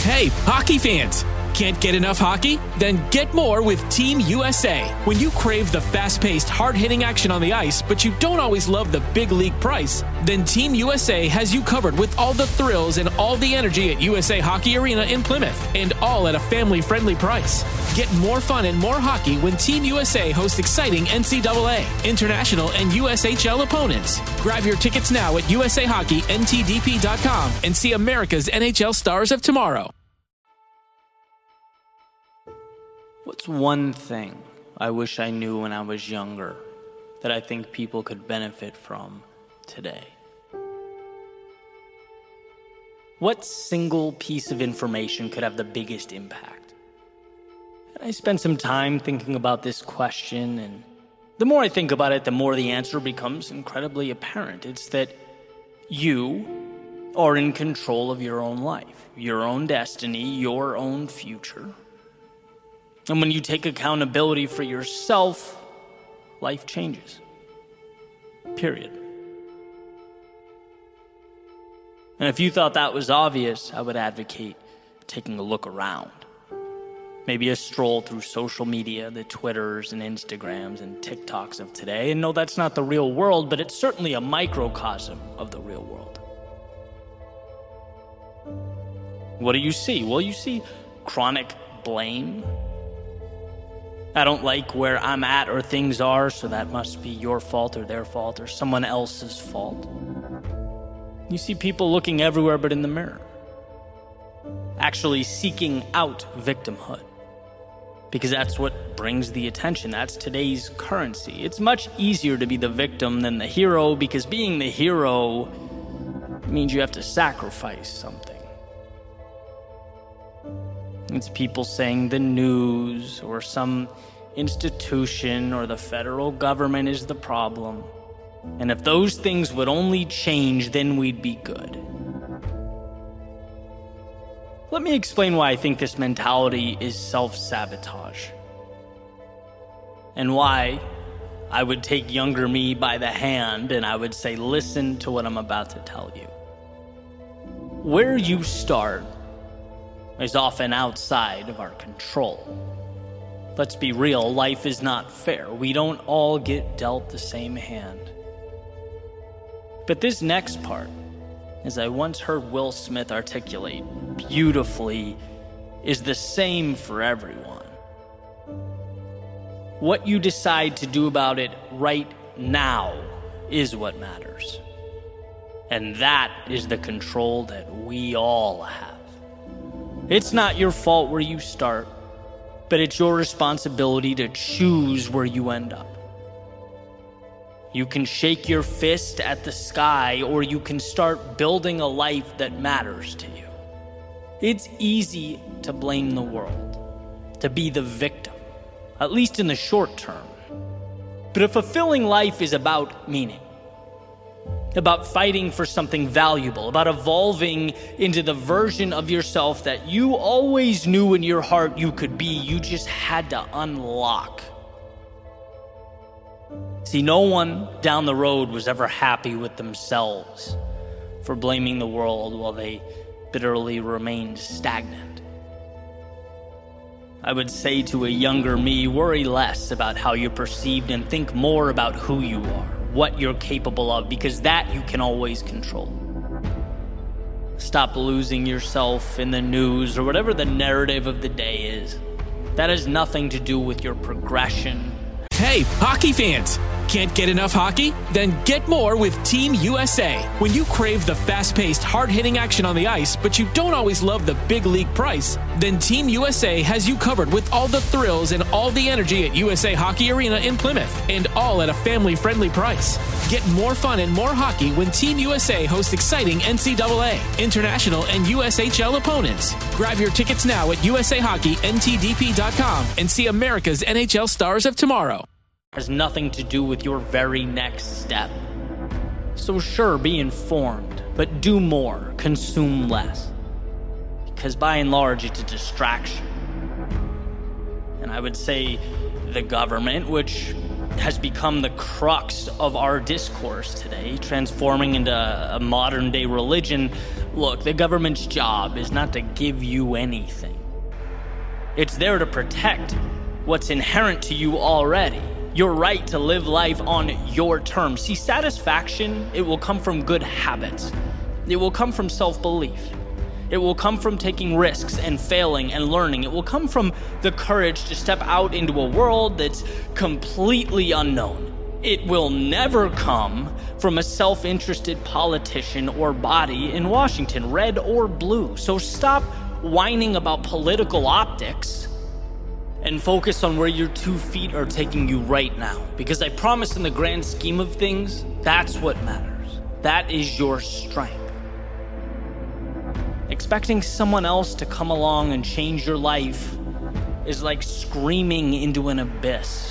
Hey, hockey fans! Can't get enough hockey? Then get more with Team USA. When you crave the fast-paced, hard-hitting action on the ice, but you don't always love the big league price, then Team USA has you covered with all the thrills and all the energy at USA Hockey Arena in Plymouth, and all at a family-friendly price. Get more fun and more hockey when Team USA hosts exciting NCAA, international, and USHL opponents. Grab your tickets now at USAHockeyNTDP.com and see America's NHL stars of tomorrow. What's one thing I wish I knew when I was younger that I think people could benefit from today? What single piece of information could have the biggest impact? And I spent some time thinking about this question, and the more I think about it, the more the answer becomes incredibly apparent. It's that you are in control of your own life, your own destiny, your own future. And when you take accountability for yourself, life changes. Period. And if you thought that was obvious, I would advocate taking a look around. Maybe a stroll through social media, the Twitters and Instagrams and TikToks of today. And no, that's not the real world, but it's certainly a microcosm of the real world. What do you see? Well, you see chronic blame. I don't like where I'm at or things are, so that must be your fault or their fault or someone else's fault. You see people looking everywhere but in the mirror, actually seeking out victimhood, because that's what brings the attention. That's today's currency. It's much easier to be the victim than the hero, because being the hero means you have to sacrifice something. It's people saying the news or some institution or the federal government is the problem. And if those things would only change, then we'd be good. Let me explain why I think this mentality is self-sabotage. And why I would take younger me by the hand and I would say, listen to what I'm about to tell you. Where you start is often outside of our control. Let's be real, life is not fair. We don't all get dealt the same hand. But this next part, as I once heard Will Smith articulate beautifully, is the same for everyone. What you decide to do about it right now is what matters. And that is the control that we all have. It's not your fault where you start, but it's your responsibility to choose where you end up. You can shake your fist at the sky, or you can start building a life that matters to you. It's easy to blame the world, to be the victim, at least in the short term. But a fulfilling life is about meaning, about fighting for something valuable, about evolving into the version of yourself that you always knew in your heart you could be. You just had to unlock. See, no one down the road was ever happy with themselves for blaming the world while they bitterly remained stagnant. I would say to a younger me, worry less about how you're perceived and think more about who you are, what you're capable of, because that you can always control. Stop losing yourself in the news or whatever the narrative of the day is. That has nothing to do with your progression. Hey, hockey fans! Can't get enough hockey? Then get more with Team USA. When you crave the fast-paced, hard-hitting action on the ice, but you don't always love the big league price, then Team USA has you covered with all the thrills and all the energy at USA Hockey Arena in Plymouth, and all at a family-friendly price. Get more fun and more hockey when Team USA hosts exciting NCAA, international, and USHL opponents. Grab your tickets now at USAHockeyNTDP.com and see America's NHL stars of tomorrow. Has nothing to do with your very next step. So sure, be informed, but do more, consume less. Because by and large, it's a distraction. And I would say the government, which has become the crux of our discourse today, transforming into a modern-day religion, Look, the government's job is not to give you anything. It's there to protect what's inherent to you already. Your right to live life on your terms. See, satisfaction, it will come from good habits. It will come from self-belief. It will come from taking risks and failing and learning. It will come from the courage to step out into a world that's completely unknown. It will never come from a self-interested politician or body in Washington, red or blue. So stop whining about political optics and focus on where your 2 feet are taking you right now. Because I promise, in the grand scheme of things, that's what matters. That is your strength. Expecting someone else to come along and change your life is like screaming into an abyss.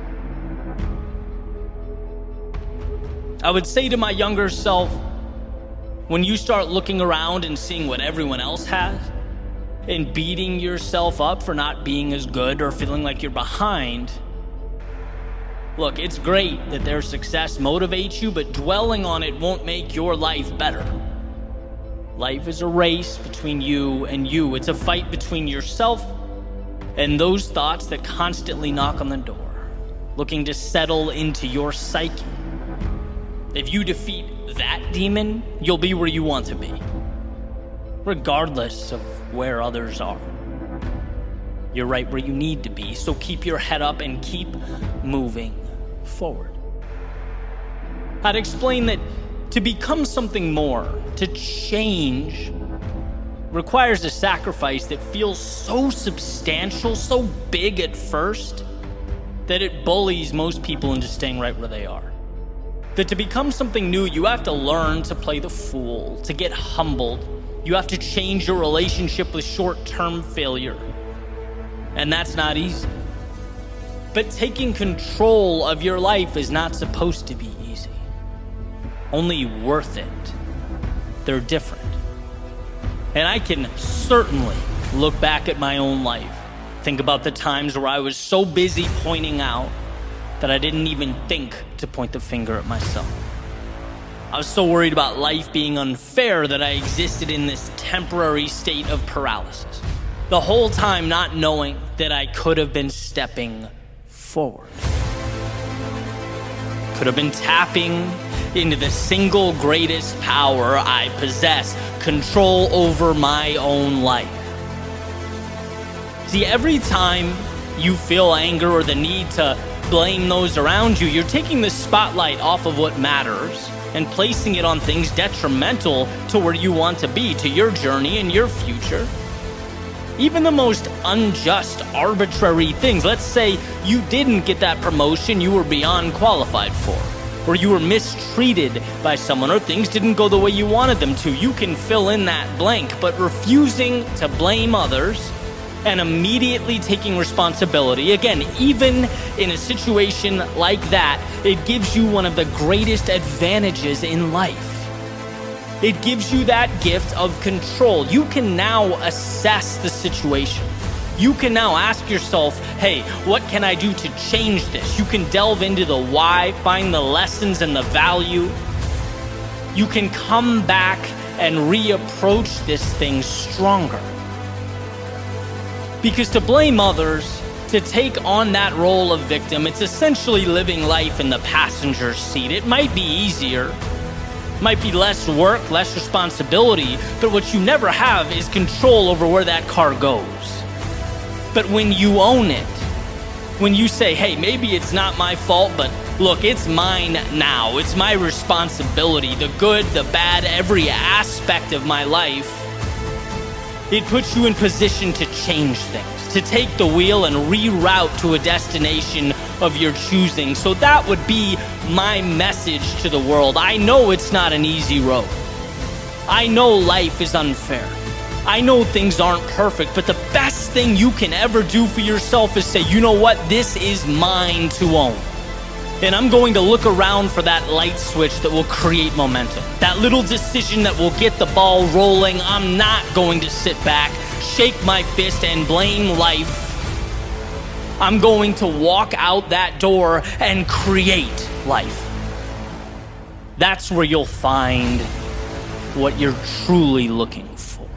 I would say to my younger self, when you start looking around and seeing what everyone else has, and beating yourself up for not being as good or feeling like you're behind, look, it's great that their success motivates you, but dwelling on it won't make your life better. Life is a race between you and you. It's a fight between yourself and those thoughts that constantly knock on the door, looking to settle into your psyche. If you defeat that demon, you'll be where you want to be, regardless of where others are. You're right where you need to be, so keep your head up and keep moving forward. I'd explain that to become something more, to change, requires a sacrifice that feels so substantial, so big at first, that it bullies most people into staying right where they are. That to become something new, you have to learn to play the fool, to get humbled. You have to change your relationship with short-term failure. And that's not easy. But taking control of your life is not supposed to be easy. Only worth it. They're different. And I can certainly look back at my own life, think about the times where I was so busy pointing out that I didn't even think to point the finger at myself. I was so worried about life being unfair that I existed in this temporary state of paralysis, the whole time not knowing that I could have been stepping forward. Could have been tapping into the single greatest power I possess, control over my own life. See, every time you feel anger or the need to blame those around you, you're taking the spotlight off of what matters and placing it on things detrimental to where you want to be, to your journey and your future. Even the most unjust, arbitrary things. Let's say you didn't get that promotion you were beyond qualified for, or you were mistreated by someone, or things didn't go the way you wanted them to. You can fill in that blank, but refusing to blame others and immediately taking responsibility, again, even in a situation like that, it gives you one of the greatest advantages in life. It gives you that gift of control. You can now assess the situation. You can now ask yourself, hey, what can I do to change this? You can delve into the why, find the lessons and the value. You can come back and reapproach this thing stronger. Because to blame others, to take on that role of victim, it's essentially living life in the passenger seat. It might be easier, might be less work, less responsibility, but what you never have is control over where that car goes. But when you own it, when you say, hey, maybe it's not my fault, but look, it's mine now. It's my responsibility, the good, the bad, every aspect of my life. It puts you in position to change things, to take the wheel and reroute to a destination of your choosing. So that would be my message to the world. I know it's not an easy road. I know life is unfair. I know things aren't perfect, but the best thing you can ever do for yourself is say, you know what? This is mine to own. And I'm going to look around for that light switch that will create momentum. That little decision that will get the ball rolling. I'm not going to sit back, shake my fist, and blame life. I'm going to walk out that door and create life. That's where you'll find what you're truly looking for.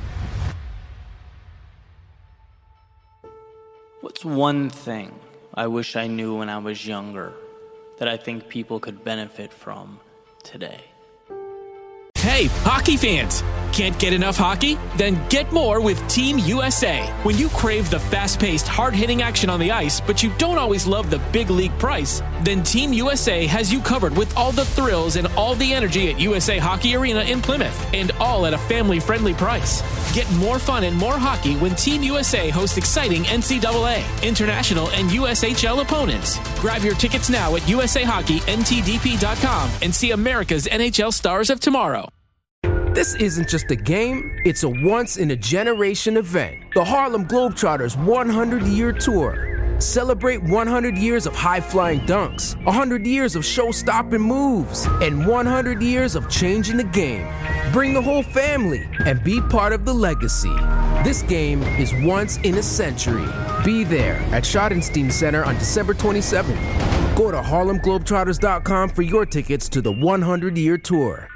What's one thing I wish I knew when I was younger that I think people could benefit from today? Hey, hockey fans! Can't get enough hockey? Then get more with Team USA. When you crave the fast-paced, hard-hitting action on the ice, but you don't always love the big league price, then Team USA has you covered with all the thrills and all the energy at USA Hockey Arena in Plymouth, and all at a family-friendly price. Get more fun and more hockey when Team USA hosts exciting NCAA, international, and USHL opponents. Grab your tickets now at USAHockeyNTDP.com and see America's NHL stars of tomorrow. This isn't just a game, it's a once-in-a-generation event. The Harlem Globetrotters 100-year tour. Celebrate 100 years of high-flying dunks, 100 years of show-stopping moves, and 100 years of changing the game. Bring the whole family and be part of the legacy. This game is once in a century. Be there at Schottenstein Center on December 27th. Go to HarlemGlobetrotters.com for your tickets to the 100-year tour.